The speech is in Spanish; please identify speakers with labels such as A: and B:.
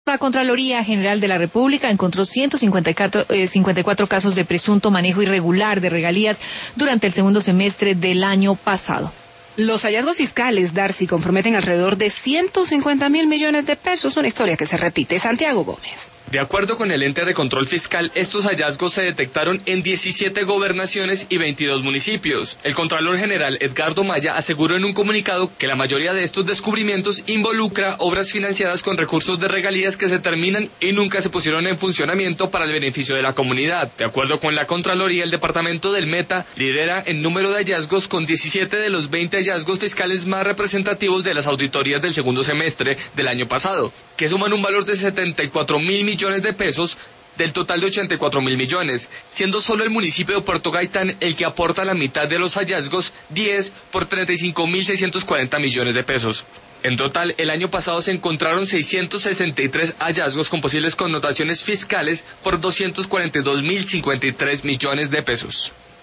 A: La Contraloría General de la República encontró 154 casos de presunto manejo irregular de regalías durante el segundo semestre del año pasado.
B: Los hallazgos fiscales, Darcy, comprometen alrededor de 150.000 millones de pesos, una historia que se repite. Santiago Gómez.
C: De acuerdo con el ente de control fiscal, estos hallazgos se detectaron en 17 gobernaciones y 22 municipios. El Contralor General Edgardo Maya aseguró en un comunicado que la mayoría de estos descubrimientos involucra obras financiadas con recursos de regalías que se terminan y nunca se pusieron en funcionamiento para el beneficio de la comunidad. De acuerdo con la Contraloría, el departamento del Meta lidera en número de hallazgos con 17 de los 20 hallazgos fiscales más representativos de las auditorías del segundo semestre del año pasado, que suman un valor de 74.000 millones de pesos del total de 84.000 millones, siendo solo el municipio de Puerto Gaitán el que aporta la mitad de los hallazgos, 10 por 35.640 millones de pesos. En total, el año pasado se encontraron 663 hallazgos con posibles connotaciones fiscales por 242.053 millones de pesos.